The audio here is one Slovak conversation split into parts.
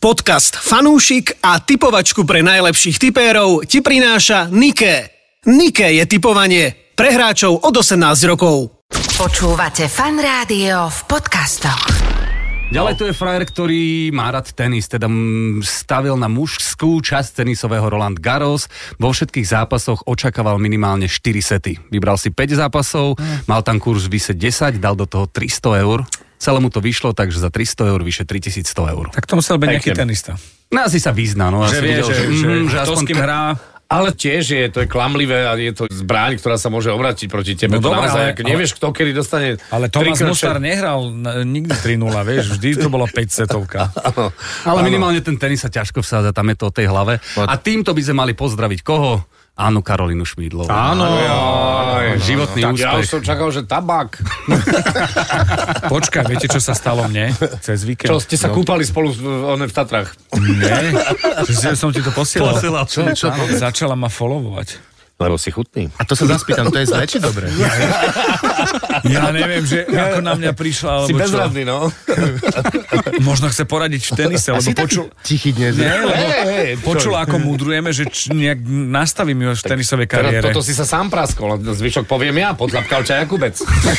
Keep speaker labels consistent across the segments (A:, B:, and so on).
A: Podcast Fanúšik a tipovačku pre najlepších tipérov ti prináša Niké. Niké je tipovanie pre hráčov od 18 rokov.
B: Počúvate Fan Rádio v podcastoch.
C: Ďalej tu je frajer, ktorý má rád tenis, teda stavil na mužskú časť tenisového Roland Garros. Vo všetkých zápasoch očakával minimálne 4 sety. Vybral si 5 zápasov, mal tam kurz vyše 10, dal do toho 300 eur. Celé mu to vyšlo, takže za 300 eur vyše 3100 eur.
D: Tak to musel byť nejaký tenista.
C: No asi sa vyzná, no.
D: Že vie, že
C: aspoň
D: s kým hrá.
E: Ale tiež to je klamlivé a je to zbraň, ktorá sa môže obrátiť proti tebe.
D: No
E: to
D: dobré,
E: naozaj, nevieš, kto kedy dostane...
D: Ale Tomáš Musár nehral nikdy 3-0, vieš, vždy to bolo 5 setovka.
C: Ale minimálne ten tenis sa ťažko vsádza, tam je to o tej hlave. A týmto by sme mali pozdraviť koho? Áno, Karolínu Šmídlovú.
D: Áno.
C: Životný úspech.
E: Ja už som čakal, že tabak.
D: Počkaj, viete, čo sa stalo mne cez víkend?
E: Čo, ste sa kúpali spolu v Tatrách?
D: Nie, že som ti to posielal.
C: Čo?
D: Začala ma followovať.
E: Lebo si chutný.
F: A to sa zaspýtam, to je zle či dobre?
D: Ja neviem, že ako na mňa prišla, alebo
E: si bezradný, no.
D: Možno chce poradiť v tenise, lebo počul...
F: Tichý dnes.
D: Nie, lebo počul, ako múdrujeme, že nejak nastavím ju v tenisovej kariére.
E: Toto si sa sám praskol, zvyšok poviem ja, podľapkal ťa Jakubec.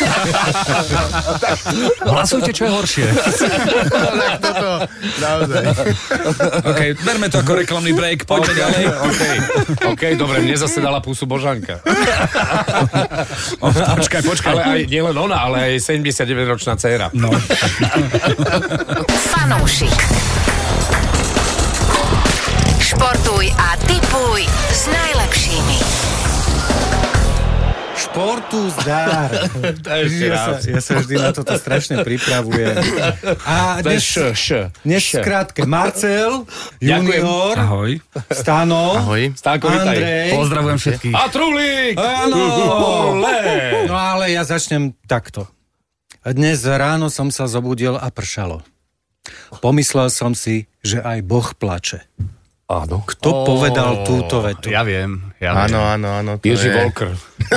C: Hlasujte, čo je horšie.
F: Tak toto, naozaj.
D: OK, berme to ako reklamný break, poďme ďalej.
E: OK, dobre, mne zase dala pusu Božanka.
D: Počkaj.
E: Ale aj nielen ona, ale aj 79-ročná dcéra.
D: No.
B: Fanúšik. Športuj a tipuj s najlepšími.
G: Športu zdár. Ja sa vždy na toto strašne pripravujem. A dnes skrátke Marcel, Junior,
D: Ahoj.
G: Stano,
F: Ahoj.
E: Stánko, vitaj.
G: Andrej.
C: Pozdravujem všetkých.
E: A Trulík!
G: Áno.
E: Ole!
G: No ale ja začnem takto. Dnes ráno som sa zobudil a pršalo. Pomyslel som si, že aj Boh plače.
E: Áno.
G: Kto povedal túto vetu?
C: Ja viem.
F: Áno.
E: Jerzy Volker.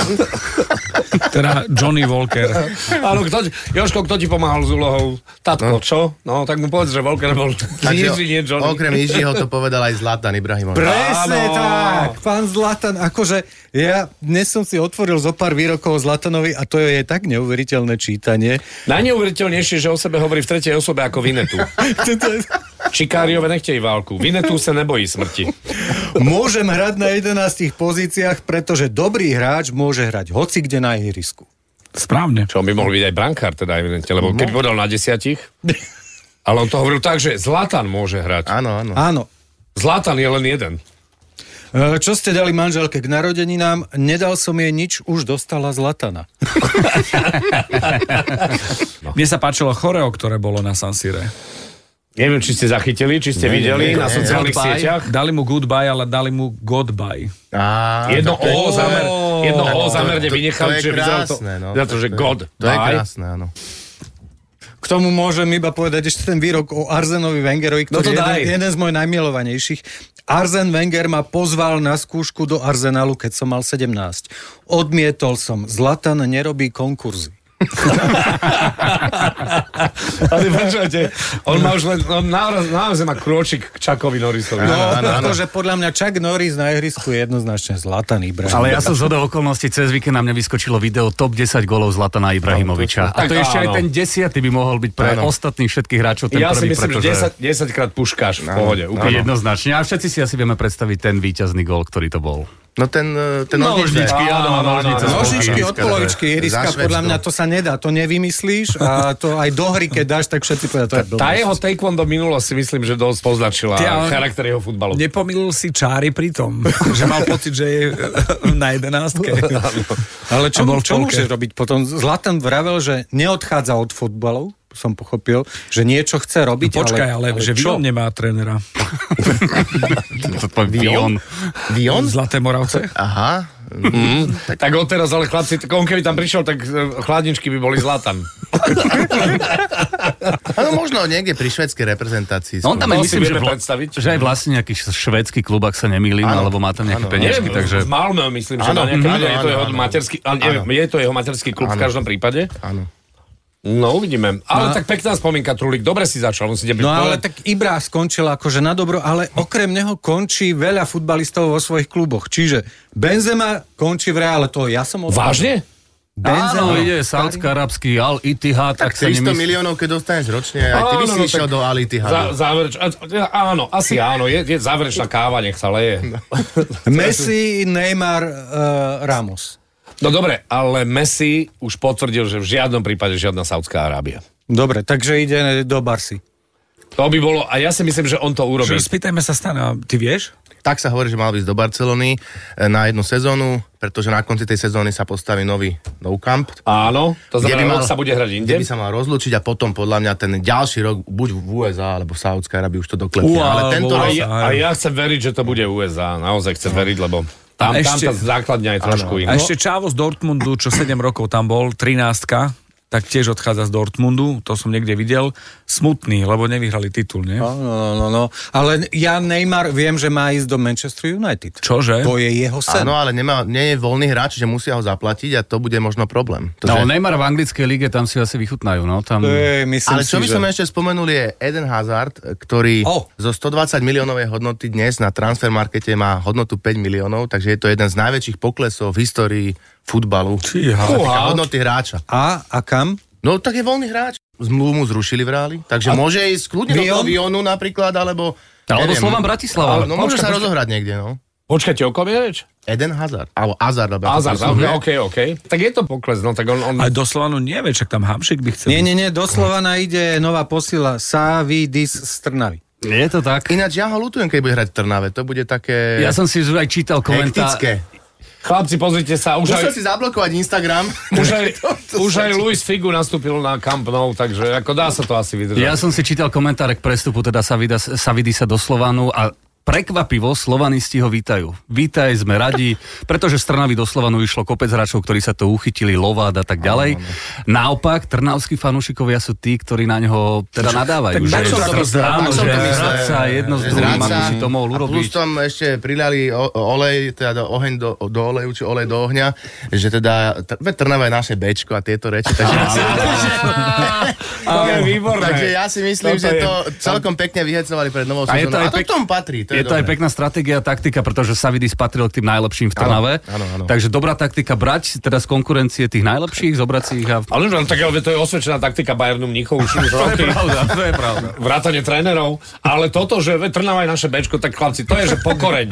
D: Teda Johnny Walker.
E: Áno, Jožko, kto ti pomáhal s úlohou? Tatko, čo? No, tak mu povedz, že Volker bol Jiří, nie Johnny.
F: Okrem Jiřího to povedal aj Zlatan Ibrahimovič.
G: Presne tak, pán Zlatan, akože ja dnes som si otvoril zo pár výrokov Zlatanovi a to je tak neuveriteľné čítanie.
E: Najneuveriteľnejšie, že o sebe hovorí v tretej osobe ako Vinetu. Šikáriove nechtej válku. Vinetu sa nebojí smrti.
G: Môžem hrať na 11 pozíciách, pretože dobrý hráč môže hrať hoci kde na ihrisku.
D: Správne.
E: Čo on by mohol byť aj brankár, teda evidentne, lebo keby povedal na 10, ale on to hovoril tak, že Zlatan môže hrať.
G: Áno.
E: Zlatan je len jeden.
G: Čo ste dali manželke k narodeninám? Nedal som jej nič, už dostala Zlatana.
D: Mne sa páčilo choreo, ktoré bolo na San Sire.
E: Neviem, či ste zachytili, či ste videli na sociálnych sieťach.
D: Dali mu goodbye, ale dali mu goodbye.
E: Jedno O zamerne vynechali, že vyzeralo to, že God.
F: To je krásne, áno.
G: K tomu môžem iba povedať ešte ten výrok o Arsenovi Wengerovi, ktorý je jeden z mojich najmilovanejších. Arsen Wenger ma pozval na skúšku do Arsenalu, keď som mal 17. Odmietol som. Zlatan nerobí konkurzy.
E: Ale počujete, on má už len, naozaj má krôčik k Chuckovi Norrisovi.
G: Akože podľa mňa Chuck Norris na ihrisku je jednoznačne Zlatan Ibrahimovič.
C: Ale ja som zhodou okolností cez víkend na mňa vyskočilo video top 10 golov Zlatana Ibrahimoviča. A to ešte aj ten 10. by mohol byť pre ostatných všetkých hráčov ten
E: ja
C: prvý,
E: si myslím, že 10 krát puškáš v pohode. Úplne
C: jednoznačne. A všetci si asi vieme predstaviť ten víťazný gól, ktorý to bol.
F: No ten
C: nožničky, áno,
G: nožničky od polovičky ihriska, podľa mňa to sa nedá, to nevymyslíš a to aj do hry, keď dáš, tak všetci povedia, to je blbosť.
E: Tá jeho taekwondo minulosť si myslím, že dosť poznačila charakter jeho futbalu.
D: Nepomýlil si čáry pri tom, že mal pocit, že je na 11.
G: Ale čo môže robiť potom? Zlatan vravel, že neodchádza od futbalu, som pochopil, že niečo chce robiť.
D: Počkaj, ale že Vion nemá trénera.
F: Vion?
D: Zlaté Moravce?
F: Aha.
E: Tak on teraz, ale chlapci, on keby tam prišiel, tak chladničky by boli Zlatan.
F: Áno, možno niekde pri švédskej reprezentácii.
C: On tam myslím, že aj vlastne nejaký švédsky klub, ak sa nemýlim, alebo má tam nejaké peniažky, takže...
E: V Malmö, myslím, že má nejaké, je to jeho materský klub v každom prípade.
F: Áno.
E: No, uvidíme. Ale tak pekná spomienka, Trulík, dobre si začal, musíte byť.
G: No ale tak Ibra skončil akože na dobro, ale okrem neho končí veľa futbalistov vo svojich kluboch. Čiže Benzema končí v Reále, to ja som odpadol.
E: Vážne?
C: Áno, ide saúdsko-arabský Al-Ittihad.
F: Tak 100 miliónov, keď dostaneš ročne, aj ty by si išiel do Al-Ittihadu.
E: Áno, asi áno, je záverečná káva, nech sa leje.
G: Messi, Neymar, Ramos.
E: No dobre, ale Messi už potvrdil, že v žiadnom prípade žiadna Saudská Arábia.
G: Dobre, takže ide do Barsy.
E: To by bolo, a ja si myslím, že on to urobí.
D: Spýtajme sa Stana, ty vieš?
F: Tak sa hovorí, že mal ísť do Barcelony na jednu sezónu, pretože na konci tej sezóny sa postaví nový Nou Camp.
E: Áno, to znamená, že sa bude hrať inde.
F: Kde by sa mal rozlúčiť a potom podľa mňa ten ďalší rok buď v USA alebo v Saúdskej Arabii už to doklepia. Ale tento rok...
E: A ja chcem veriť, že to bude USA. Naozaj chcem veriť, lebo tam tá základňa je trošku iná.
D: A ešte Čavo z Dortmundu, čo 7 rokov tam bol, 13-ka, tak tiež odchádza z Dortmundu, to som niekde videl, smutný, lebo nevyhrali titul, nie?
G: No. Ale ja Neymar viem, že má ísť do Manchester United.
D: Čože?
G: To je jeho sen.
F: Áno, ale nie je voľný hráč, že musia ho zaplatiť a to bude možno problém.
C: No, Neymar v anglickej lige, tam si asi vychutnajú, no. Tam...
F: Ale čo by som ešte spomenul je Eden Hazard, ktorý zo 120 miliónovej hodnoty dnes na transfermarkete má hodnotu 5 miliónov, takže je to jeden z najväčších poklesov v histórii futbalu. Hodnoty hráča.
G: A kam?
F: No tak je voľný hráč. Zmluvu mu zrušili v Reáli, takže môže ísť kľudne do toho Lyonu napríklad, alebo
C: Slovan Bratislava.
F: No môže sa rozohrať niekde, no.
E: Počkajte, o kom je reč?
F: Eden Hazard. Alebo Hazard.
E: OK. Tak je to pokles, no tak on...
D: Aj do Slovanu nie, však tam Hamšik by chcel.
G: Nie, do Slovana ide nová posila Savidis z Trnavy.
C: Je to tak.
F: Ináč ja ho ľutujem, keď bude hrať v Trnave. To bude také...
C: Ja som si aj čítal komentár.
F: Hektické.
E: Chlapci, pozrite sa.
F: Musel si zablokovať Instagram.
E: Už aj Luis Figu nastúpil na Camp Nou, takže ako dá sa to asi vydržať.
C: Ja som si čítal komentáre k prestupu teda Savidisa do Slovanu a prekvapivo slovanisti ho vítajú. Vítaj, sme radi, pretože z Trnavy do Slovanu išlo kopec hráčov, ktorí sa to uchytili, Lovád a tak ďalej. Naopak, trnavskí fanúšikovia sú tí, ktorí na ňoho teda nadávajú.
F: Tak
C: že Hradca jedno z druhým, ako si to mohol urobiť.
F: A plus tam ešte prilali olej, teda oheň do oleju, či olej do ohňa, že teda Trnava je naše Bčko a tieto reči. Takže ja si myslím, že to celkom pekne vyhecovali pred novou sezónou. A to k tomu patrí.
C: Je to aj pekná stratégia a taktika, pretože Savidis patril k tým najlepším v Trnave.
F: Áno.
C: Takže dobrá taktika brať teda z konkurencie tých najlepších, zobrať si ich a...
E: Ale to je osvedčená taktika Bayernu Mníchov už roky.
C: To je pravda.
E: Vrátane trénerov. Ale toto, že Trnava je naše Bčko, tak chlapci, to je, že pokoreň.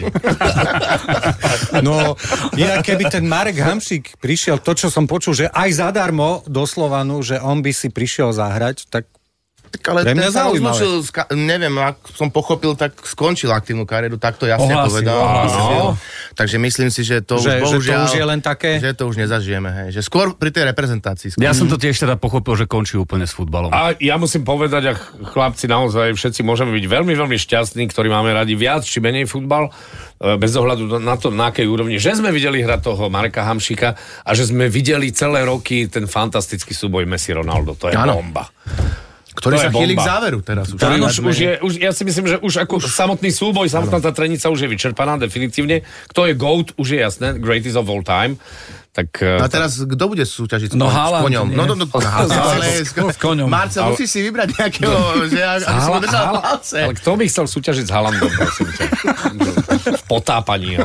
G: No, inak keby ten Marek Hamšík prišiel, to, čo som počul, že aj zadarmo do Slovanu, že on by si prišiel zahrať, tak
F: ale ten sa rozlúčil, neviem, ak som pochopil, tak skončil aktívnu kariéru, tak to jasne povedal. Takže myslím si, že to už bohužiaľ,
G: že to už je len také,
F: že to už nezažijeme, hej. Že skôr pri tej reprezentácii.
C: Ja som to tiež teda pochopil, že končí úplne s futbalom.
E: A ja musím povedať, chlapci, naozaj všetci môžeme byť veľmi, veľmi šťastní, ktorí máme radi viac či menej futbal, bez ohľadu na to, na akej úrovni, že sme videli hrať toho Mareka Hamšika a že sme videli celé roky ten fantastický súboj Messi-Ronaldo. To je bomba.
F: Ktorý sa chýli k záveru teraz.
E: Ja si myslím, že už ako samotný súboj, samotná tá trenica už je vyčerpaná definitívne. Kto je GOAT, už je jasné, greatest of all time. Tak,
F: a teraz kto bude súťažiť s
D: koňom?
E: S koňom.
F: Marcel, musíš si vybrať nejakého, že aby som držal palce.
E: Ale kto by chcel súťažiť s Haalandom, prosím ťa? V potápaní.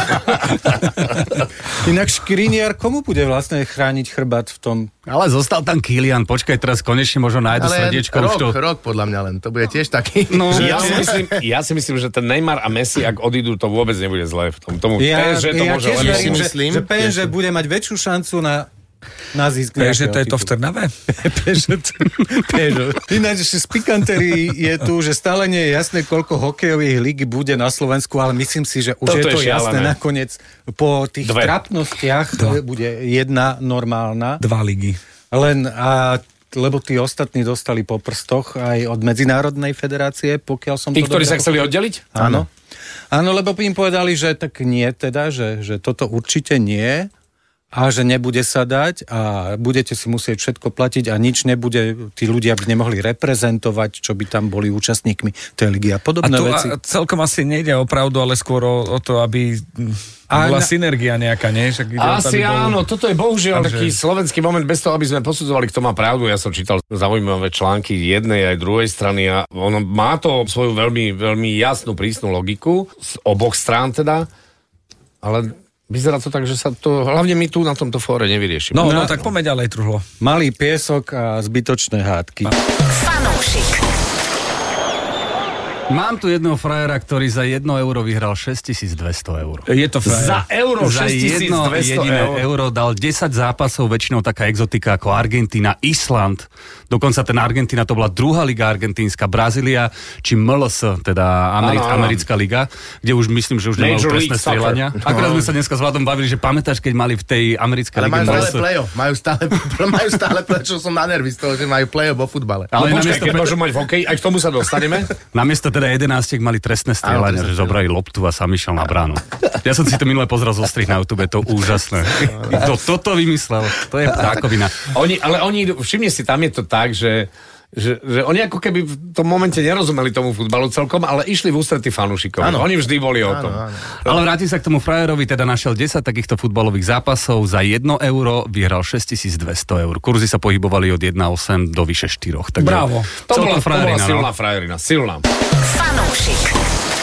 G: Inak Škriniar, komu bude vlastne chrániť chrbát v tom?
C: Ale zostal tam Kylian, počkaj, teraz konečne možno nájdu srdiečko.
F: Rok podľa mňa len, to bude tiež taký.
E: No, ja si myslím, že ten Neymar a Messi, ak odídu, to vôbec nebude zlé v tom.
G: Ja tiež verím, že PSG bude mať väčšiu šancu na zisk.
D: Že to je to v Trnave?
G: Ináč z pikantery je tu, že stále nie je jasné, koľko hokejových líg bude na Slovensku, ale myslím si, že už je to jasné nakoniec. Po tých trapnostiach bude jedna normálna.
D: 2 ligy.
G: Lebo tí ostatní dostali po prstoch aj od Medzinárodnej federácie, pokiaľ som
E: tí, ktorí sa chceli oddeliť?
G: Áno, lebo im povedali, že tak nie teda, že toto určite nie. a že nebude sa dať a budete si musieť všetko platiť a nič nebude, tí ľudia by nemohli reprezentovať, čo by tam boli účastníkmi tej ligy a podobné veci.
D: A celkom asi nejde o pravdu, ale skôr o to, aby bola synergia nejaká, nie?
E: Asi áno, toto je bohužiaľ taký slovenský moment, bez toho, aby sme posudzovali, kto má pravdu. Ja som čítal zaujímavé články jednej aj druhej strany a ono má to svoju veľmi, veľmi jasnú, prísnu logiku z oboch strán teda, ale vyzerá to tak, že sa to, hlavne my tu na tomto fóre nevyriešime.
D: No, tak poďme ďalej, Truhlo.
G: Malý piesok a zbytočné hádky.
B: Fanúšik.
C: Mám tu jedného frajera, ktorý za 1 euro vyhral 6200 eur.
D: Je to frajer.
E: Za euro 6200
C: euro dal 10 zápasov, väčšinou taká exotika ako Argentína, Island. Dokonca ten Argentína to bola druhá liga argentínska, Brazília, či MLS, teda americká liga, kde už myslím, že už nemajú trestné strieľania. Akorát sme sa dneska s Vladom bavili, že pamätáš, keď mali v tej americkej lige
F: play-off. Majú stále play-off, čo som na nervy z toho, že majú play-off vo futbale.
E: Ale keď môžu mať v hokeji, aj k tomu sa dostaneme.
C: Namiesto teda 11 mali trestné strieľania, že zobrali loptu a sám išiel na bránu. Ja som si to minule pozrel zo strih na YouTube, to úžasné. Toto vymyslel, to je ptákovina.
E: Ale oni, všimne si, tam je to tak, že oni ako keby v tom momente nerozumeli tomu futbalu celkom, ale išli v ústretí fanúšikov. Oni vždy boli o tom. Áno.
C: Ale vrátim sa k tomu frajerovi, teda našiel 10 takýchto futbalových zápasov, za 1 euro vyhral 6200 eur. Kurzy sa pohybovali od 1,8 do vyše 4. Takže
D: bravo.
E: To bola silná frajerina. Silná.
B: Fanúšik.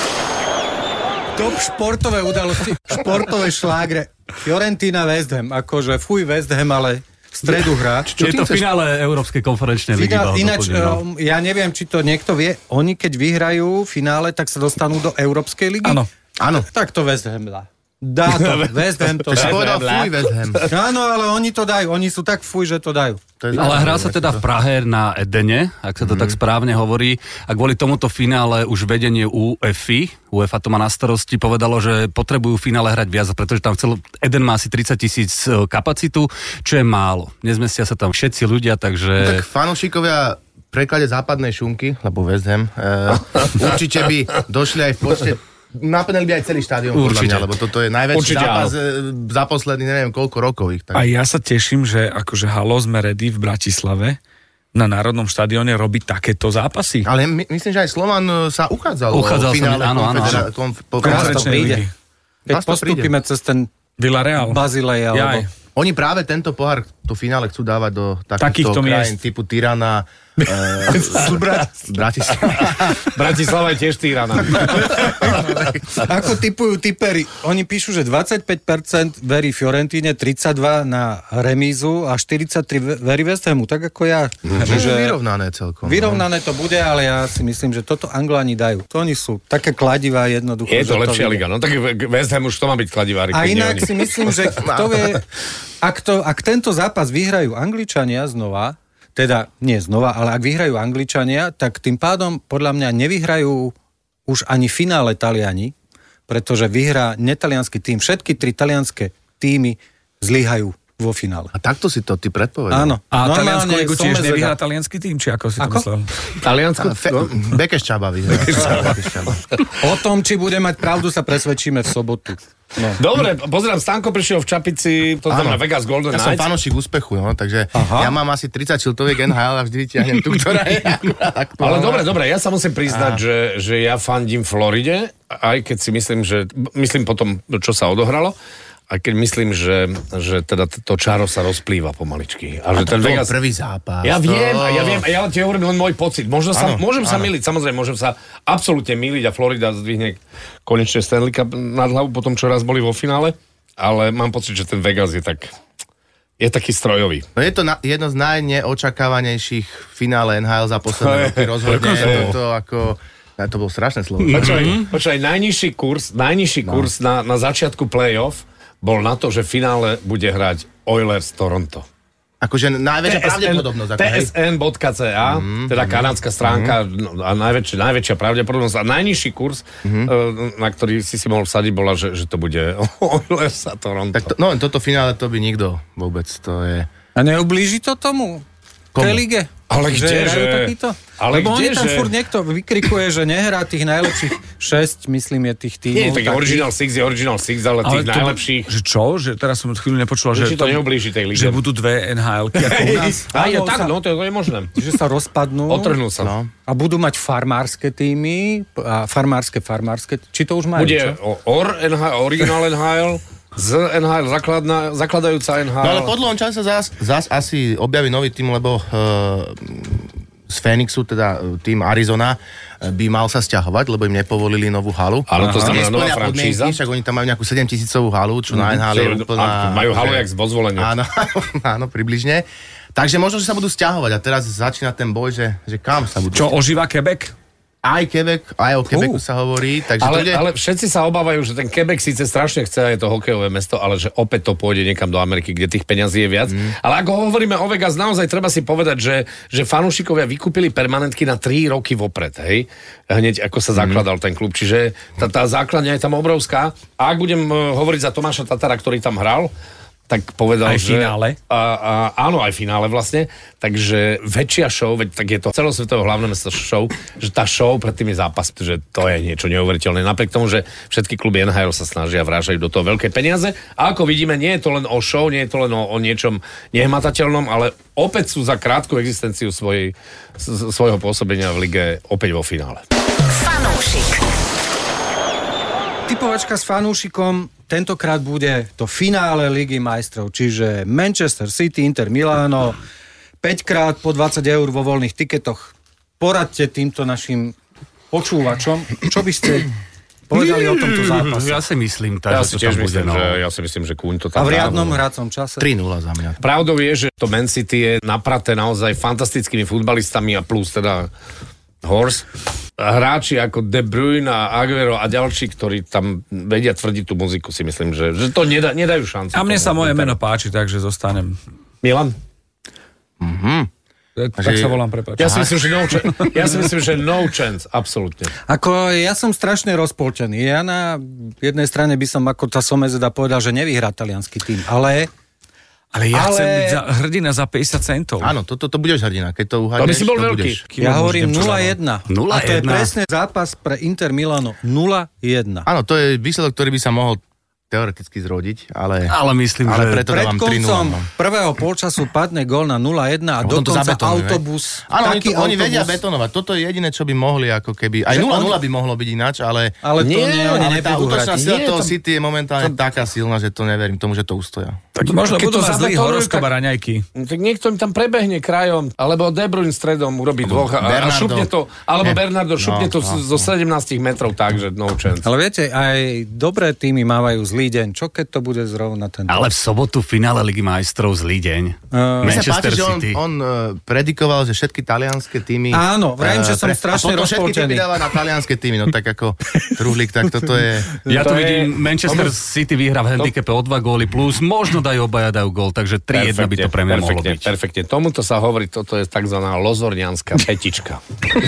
G: Top športové udalosti, športové šlágre. Fiorentina West Ham, akože fuj West Ham, ale v stredu hrá.
C: Je to v finále Európskej konferenčnej ligy.
G: Ináč, ja neviem, či to niekto vie, oni keď vyhrajú finále, tak sa dostanú do Európskej ligy?
F: Áno.
G: Tak to West Ham dá to. West Ham to dá.
F: Povedal fuj West Ham.
G: Áno, ale oni to dajú. Oni sú tak fuj, že to dajú.
C: Ale hrá sa teda v Prahe na Edene, ak sa to tak správne hovorí. A kvôli tomuto finále už vedenie UEFA to má na starosti, povedalo, že potrebujú v finále hrať viac, pretože tam Eden má asi 30,000 kapacitu, čo je málo. Nezmestia sa tam všetci ľudia, takže...
F: Tak fanúšikovia v preklade západnej šunky, lebo West Ham, určite by došli aj v počte. Naplnili by aj celý štádion, podľa mňa, lebo toto je najväčší zápas za posledný, neviem, koľko rokov ich. Tak.
D: A ja sa teším, že akože halo, sme ready v Bratislave na Národnom štadióne robiť takéto zápasy.
F: Ale myslím, že aj Slovan sa uchádzal o finále
G: konferenčnej ligy. Keď postúpime cez ten
D: Villarreal,
G: Bazilej, alebo...
F: Oni práve tento pohár, to finále chcú dávať do takýchto krajín typu Tirana,
E: Bratislava je tiež Tirana.
G: Ako tipujú tiperi? Oni píšu, že 25% verí Fiorentíne, 32% na remízu a 43% verí West Hamu, tak ako ja.
F: Vyrovnané celkom.
G: Vyrovnané to bude, ale ja si myslím, že toto Angláni dajú. To oni sú také kladivá jednoducho.
E: Je to lepšia liga, no tak West Ham už to má byť kladivá.
G: A inak si myslím, že kto vie, ak tento zápas vyhrajú Angličania znova, teda nie znova, ale ak vyhrajú Angličania, tak tým pádom podľa mňa nevyhrajú už ani finále Taliani, pretože vyhrá netaliansky tým. Všetky 3 talianské týmy zlyhajú vo finále.
F: A takto si to ty predpovedal?
G: Áno.
D: A taliansku ligu tiež nevyhrá taliansky tým, či ako si to myslel?
E: Taliansku?
F: Bekeščaba vyhrá.
G: O tom, či bude mať pravdu, sa presvedčíme v sobotu.
E: No. Dobre, pozerám, Stanko prišiel v čapici, to znamená Vegas Golden Knights.
F: Ja som fanúšik úspechu, no, takže ja mám asi 30 šiltoviek NHL a vždy vyťahnem tú, ktorá je aktuálna.
E: Ale dobre, ja sa musím priznať, že ja fandím Floride, aj keď si myslím potom, čo sa odohralo, aj keď myslím, že teda to čaro sa rozplýva pomaličky. A že ten Vegas...
F: prvý zápas.
E: Ja viem, ja ti hovorím len môj pocit. Môžem sa myliť, samozrejme, môžem sa absolútne myliť a Florida zdvihne konečne Stanley Cup nad hlavu po tom, čo raz boli vo finále, ale mám pocit, že ten Vegas je taký strojový.
F: No je to jedno z najneočakávanejších finále NHL za posledné roky. Rozhodne to bolo strašné slovo.
E: Počkaj, najnižší kurz na začiatku play-off bol na to, že v finále bude hrať Oilers Toronto.
F: Akože najväčšia pravdepodobnosť.
E: TSN.ca, teda kanadská stránka a najväčšia pravdepodobnosť a najnižší kurz, na ktorý si mohol vsadiť, bola, že to bude Oilers a Toronto.
F: Tak toto finále to by nikto vôbec, to je...
G: A neublíži to tomu? Tej lige?
E: Ale kdeže?
G: Lebo oni tam furt niekto vykrikuje, že nehrá tých najlepších 6, myslím, je tých tímov.
E: Nie, tak Original Six je Original Six, ale tých najlepších...
D: Že čo? Že teraz som chvíľu nepočula, že
E: to neublíži tej lige.
D: Že budú dve NHL-ky ako u nás.
E: To je možné.
G: Že sa rozpadnú.
E: Otrhnú sa.
F: No.
G: A budú mať farmárske týmy, a farmárske. Či to už majú?
E: Bude Original NHL, z NHL, zakladajúca NHL.
F: No ale po dlhom čase zás asi objaví nový tým, lebo z Phoenixu, teda tým Arizona, by mal sa sťahovať, lebo im nepovolili novú halu.
E: Ale to znamená nová franšíza.
F: Však oni tam majú nejakú 7000-ovú halu, čo na NHL je úplná...
E: Majú halu jak vo Zvoleniu.
F: Áno, približne. Takže možno, že sa budú sťahovať a teraz začína ten boj, že kam sa budú...
D: Čo, ožíva Quebec?
F: Aj Quebec, aj o Quebecu sa hovorí. Takže
E: ale všetci sa obávajú, že ten Quebec síce strašne chce, je to hokejové mesto, ale že opäť to pôjde niekam do Ameriky, kde tých peňazí je viac. Ale ako hovoríme o Vegas, naozaj treba si povedať, že fanúšikovia vykúpili permanentky na 3 roky vopred, hej? Hneď ako sa zakladal ten klub. Čiže tá základňa je tam obrovská. A ak budem hovoriť za Tomáša Tatara, ktorý tam hral, tak povedal,
D: aj finále.
E: Áno, aj finále vlastne. Takže väčšia show, tak je to celosvetové hlavné mesto show, že tá show pred tými zápasmi, že to je niečo neuveriteľné. Napriek tomu, že všetky kluby NHL sa snažia vrážajú do toho veľké peniaze. A ako vidíme, nie je to len o show, nie je to len o niečom nehmatateľnom, ale opäť sú za krátku existenciu svojho pôsobenia v lige opäť vo finále.
B: Fanúšik.
G: Typovačka s fanúšikom tentokrát bude to finále Ligy majstrov, čiže Manchester City, Inter Milano, 5-krát po 20 eur vo voľných tiketoch. Poradte týmto našim počúvačom, čo by ste povedali o tomto zápase.
C: Ja si myslím, že to tam bude.
E: Ja si myslím, že Kúň to tam
G: a v riadnom hracom čase?
F: 3-0 za mňa.
E: Pravdou je, že to Man City je napraté naozaj fantastickými futbalistami a plus teda Horse. Hráči ako De Bruyne a Aguero a ďalší, ktorí tam vedia tvrdiť tú muziku, si myslím, že to nedajú šancu.
D: A mne sa moje meno páči, takže zostanem.
E: Milan?
D: Tak sa volám, prepáč.
E: Ja si myslím, že no chance, absolútne.
G: Ako ja som strašne rozpoltený. Ja na jednej strane by som ako tá Somezeda povedal, že nevyhrá taliansky tým, ale
D: ja chcem byť hrdina za 50 centov.
F: Áno, to budeš hrdina, keď to uhádneš.
E: To by si bol veľký.
G: Ja hovorím 0-1. A to je presne zápas pre Inter Milano. 0-1.
F: Áno, to je výsledok, ktorý by sa mohol teoreticky zrodiť, ale
C: myslím, že
F: preto
G: pred
F: dávam 3-0.
G: koncom prvého polčasu padne gól na 0-1 a dokonca autobus.
F: Áno, oni vedia betonovať. Toto je jediné, čo by mohli, ako keby... Aj 0-0 by mohlo byť ináč, ale...
G: Ale to nie, oni
F: tá
G: nebudú
F: útočná
G: hrať.
F: sila toho City je momentálne taká silná, že to neverím tomu, že to ustoja.
D: Tak možno budú mať zlý horoskop a raňajky.
E: Tak niekto im tam prebehne krajom, alebo De Bruyne stredom urobí dvoch a šupne to, alebo Bernardo šupne to zo 17 metrov tak, že no chance.
G: Ale viete, aj dobré týmy mávajú zlý deň. Čo keď to bude zrovna ten...
C: Ale v sobotu finále Ligy majstrov zlý deň. Manchester City.
F: On predikoval, že všetky talianske týmy...
G: Áno, vrajím, že som strašne rozpoltený. A potom všetky týmy dáva na talianske týmy, no tak ako Truhlík, tak toto je...
C: Ja to vidím, Manchester City vyhrá v handicape o 2 góly plus, možno obaja dajú gól, takže 3-1 by to pre mňa mohlo byť.
E: Perfektne, tomuto sa hovorí, toto je takzvaná lozornianská petička.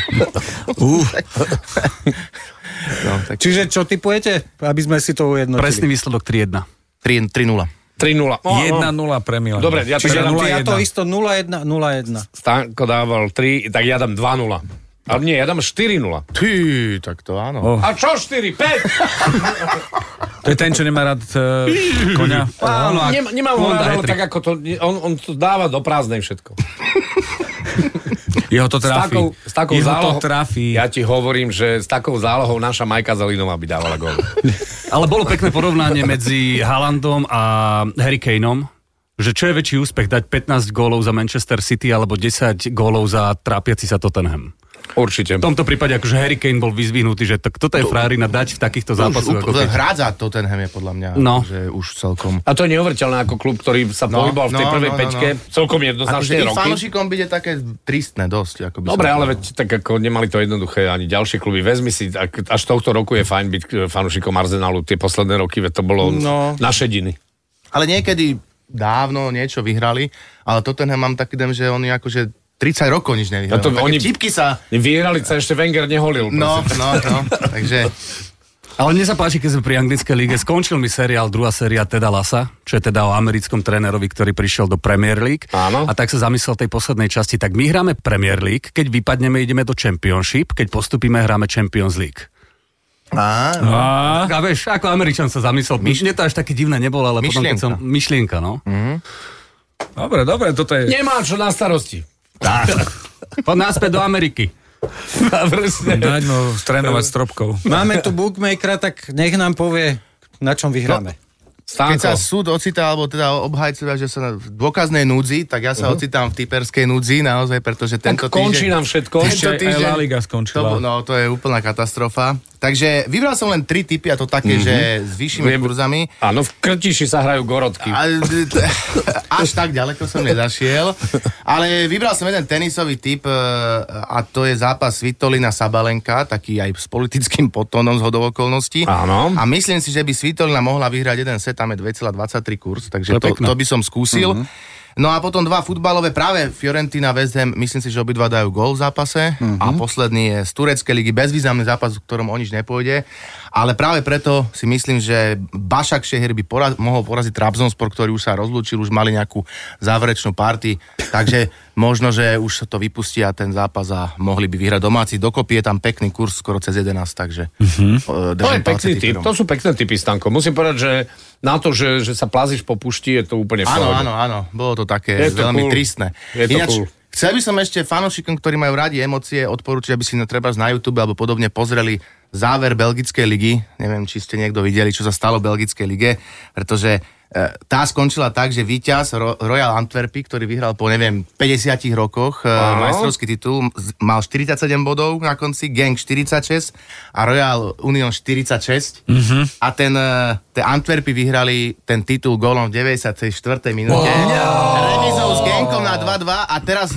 G: No, tak... Čiže čo tipujete, aby sme si to ujednotili?
C: Presný výsledok 3-1.
F: 3-0.
E: 3-0.
D: 1-0 pre Milan.
E: Dobre, ja
G: to isto 0-1, 0-1.
E: Stanko dával 3, tak ja dám 2-0. Ale nie, ja dám 4-0.
F: Ty, tak to áno.
E: A čo 4? 5?
D: To je ten, čo nemá rád koňa?
E: Áno, nemá ho rád, tak ako to, on to dáva do prázdnej všetko.
D: Jeho to trafí.
E: S takou zálohou,
D: to trafí.
E: Ja ti hovorím, že s takou zálohou naša Majka Zelinová by dávala gól.
C: Ale bolo pekné porovnanie medzi Haalandom a Harry Kaneom, že čo je väčší úspech, dať 15 gólov za Manchester City alebo 10 gólov za trápiaci sa Tottenham.
E: Určite.
C: V tomto prípade akože Harry Kane bol vyzvihnutý, že toto je frárina dať v takýchto zápasoch.
F: Hrať za Tottenham je podľa mňa, že už celkom...
E: A to je neuveriteľné ako klub, ktorý sa pohyboval v tej prvej peťke. Celkom jednoznačne roky.
F: A fanúšikom byť je také tristné dosť. Ako by
E: dobre, ale veď tak ako nemali to jednoduché ani ďalšie kluby. Vezmi si, až tohto roku je fajn byť fanúšikom Arsenalu. Tie posledné roky, veď to bolo na šediny.
F: Ale niekedy dávno niečo vyhrali, ale Tottenham mám taký den, že oni akože 30 rokov nič nevyhrali.
E: Oni
F: vtipky sa...
E: Vyhrali sa, ešte Wenger neholil.
F: No, takže...
C: Ale mne sa páči, keď sme pri anglickej líge, skončil mi seriál, druhá séria Teda Lassa, čo je teda o americkom trénerovi, ktorý prišiel do Premier League.
E: Áno.
C: A tak sa zamyslel tej poslednej časti, tak my hráme Premier League, keď vypadneme, ideme do Championship, keď postupíme, hráme Champions League.
F: A
C: vieš, ako Američan sa zamyslel. Mne to až také divné nebolo, ale potom keď som... Myšlienka, no.
D: Dobre, toto je...
E: Nemám čo na starosti.
C: Poď naspäť do Ameriky.
D: Dať mu trénovať stropkou.
G: Máme tu bookmakera, tak nech nám povie, na čom vyhráme.
F: Keď sa súd ocitá, alebo teda obhajcovia, že sa v dôkaznej núdzi, tak ja sa ocitám v typerskej núdzi, naozaj, pretože tento týždeň...
E: končí nám všetko.
D: Ešte aj La Liga skončila.
F: To je úplná katastrofa. Takže vybral som len 3 tipy, a to také, že s vyššími kurzami.
E: Áno, v Krtiši sa hrajú gorotky.
F: Až tak ďaleko som nezašiel. Ale vybral som jeden tenisový tip, a to je zápas Svitolina Sabalenka, taký aj s politickým podtónom z hodou okolností.
E: Áno.
F: A myslím si, že by Svitolina mohla vyhrať jeden set, tam je 2,23 kurz, takže to by som skúsil. No a potom 2 futbalové, práve Fiorentina, West Ham, myslím si, že obidva dajú gól v zápase a posledný je z tureckej ligy, bezvýznamný zápas, v ktorom o nič nepôjde, ale práve preto si myslím, že Başakşehir by mohol poraziť Trabzonspor, ktorý už sa rozlúčil, už mali nejakú záverečnú party, takže možno, že už to vypustia ten zápas a mohli by vyhrať domáci. Dokopy je tam pekný kurz, skoro cez 11, takže
E: To je pekný tip, to sú pekné tipy, Stanko. Musím povedať, že na to, že sa plazíš po pušti, je to úplne v pohode.
F: Áno, bolo to také veľmi tristné. Ináč, chcel by som ešte fanošikom, ktorí majú radi emócie, odporúčiť, aby si treba na YouTube alebo podobne pozreli záver belgickej ligy. Neviem, či ste niekto videli, čo sa stalo v belgickej lige, pretože tá skončila tak, že víťaz Royal Antwerpy, ktorý vyhral po, 50 rokoch majstrovský titul, mal 47 bodov na konci, Genk 46 a Royal Union 46. A ten Antwerpy vyhrali ten titul gólom v 94. minúte. Remizou s Genkom na 2-2 a teraz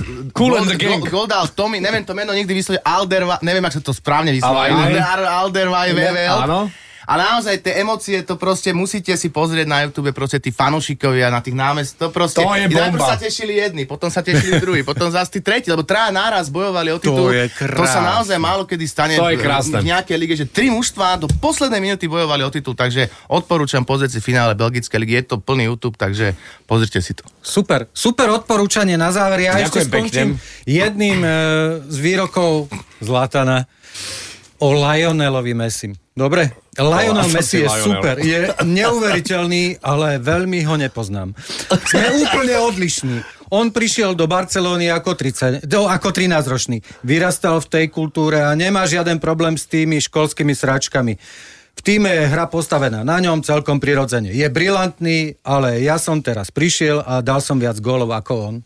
F: gól dal Tommy, neviem to meno nikdy vysloviť, neviem, ak sa to správne vysloví. Alderweireld.
E: Áno.
F: A naozaj tie emócie, to proste musíte si pozrieť na YouTube, proste tí fanúšikovia na tých námestí, to proste...
E: To je bomba.
F: Najprv sa tešili jedni, potom sa tešili druhí, potom zase tí tretí, lebo traja náraz bojovali o titul. To sa naozaj málo kedy stane v nejakej lige, že 3 mužstvá do poslednej minúty bojovali o titul, takže odporúčam pozrieť si finále belgickej ligy, je to plný YouTube, takže pozrite si to.
G: Super odporúčanie na záver. Ja ešte skončím jedným z výrokov Zlatana o Lionelovi Messim. Dobre? Lionel Messi je super, je neuveriteľný, ale veľmi ho nepoznám. Sme úplne odlišní. On prišiel do Barcelóny ako 13-ročný. Vyrastal v tej kultúre a nemá žiaden problém s tými školskými sračkami. V tíme je hra postavená na ňom celkom prirodzene. Je brilantný, ale ja som teraz prišiel a dal som viac gólov ako on.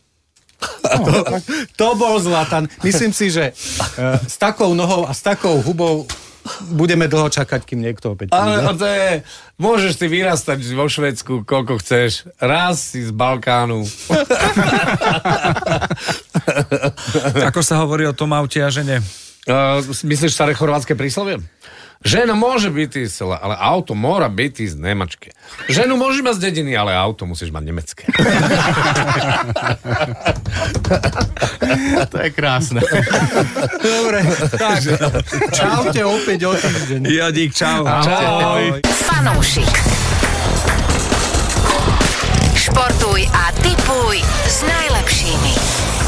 G: To bol Zlatan. Myslím si, že s takou nohou a s takou hubou budeme dlho čakať, kým niekto opäť príde.
E: Ale to je... Môžeš si vyrastať vo Švédsku, koľko chceš. Raz si z Balkánu.
D: Ako sa hovorí o tom aute a žene?
E: Myslíš staré chorvátske príslovie? Žena môže byť z ale auto mora byť z Nemačke. Ženu môžeš mať z dediny, ale auto musíš mať nemecké.
F: To je krásne.
G: Dobre, tak. Čaute opäť o týždeň.
D: Jadík, čau.
E: Ahoj.
B: Fanúšik. Športuj a tipuj s najlepšími.